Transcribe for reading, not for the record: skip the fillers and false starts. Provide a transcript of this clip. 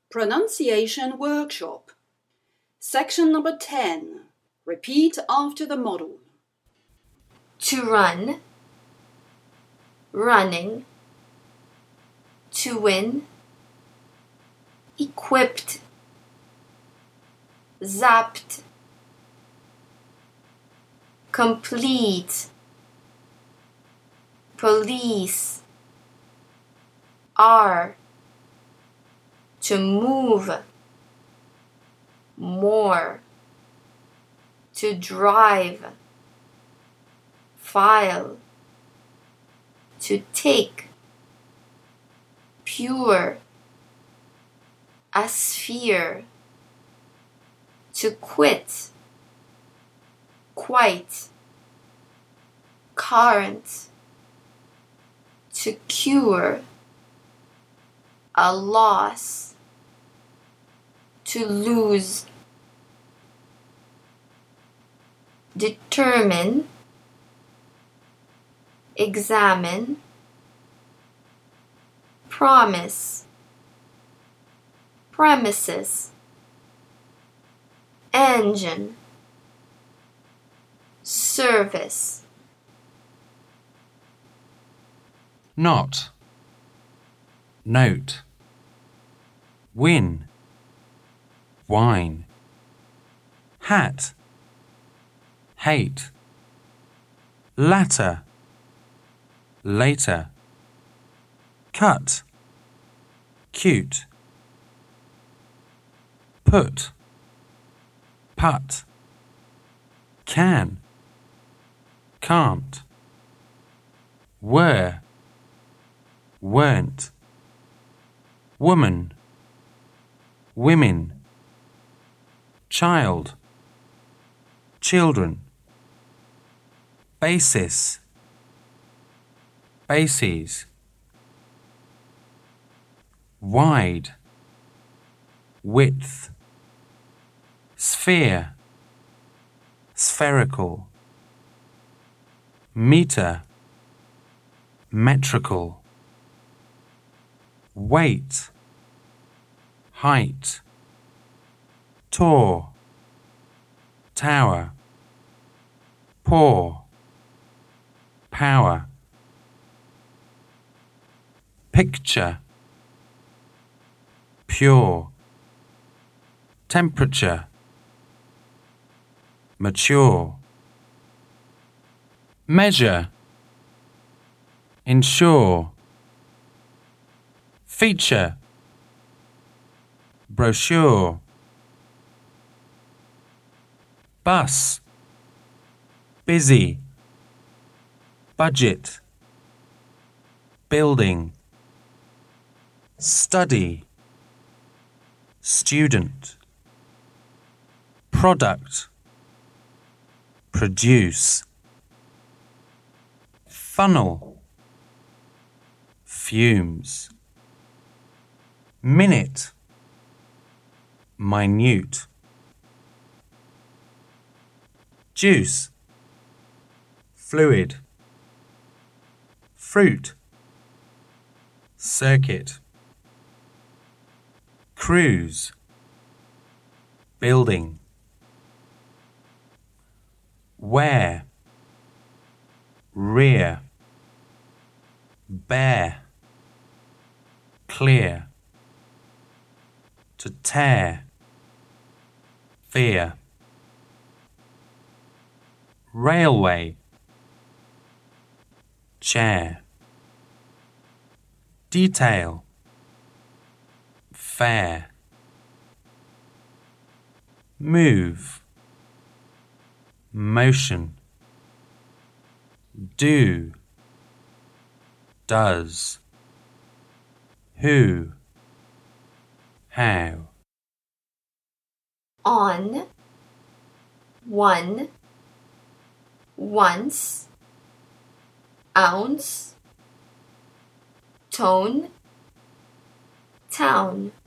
Pronunciation Workshop. Section number 10. Repeat after the model. To run, running. To win, equipped. Zapped. Complete. Police. Are. To move. More. To drive. File. To take. Pure. A sphere. To quit. Quite. Current. To cure. A loss. To lose. Determine. Examine. Promise. Premises. Engine. Service. Not. Note. Win. Wine. Hat. Hate. Latter. Later. Cut. Cute. Put. Put. Can. Can't. Were. Weren't. Woman. Women. Child. Children. Basis. Bases. Wide. Width. Sphere. Spherical. Meter. Metrical. Weight. Height. Tor. Tower. Pour. Power. Picture. Pure. Temperature. Mature. Measure. Ensure. Feature. Brochure. Bus. Busy. Budget. Building. Study. Student. Product. Produce. Funnel. Fumes. Minute. Minute. Juice. Fluid. Fruit. Circuit. Cruise. Building. Where. Rear. Bare. Clear. To tear. Fear. Railway. Chair. Detail. Fair. Move. Motion. Do. Does. Who. How. On. One. Once. Ounce. Tone. Town.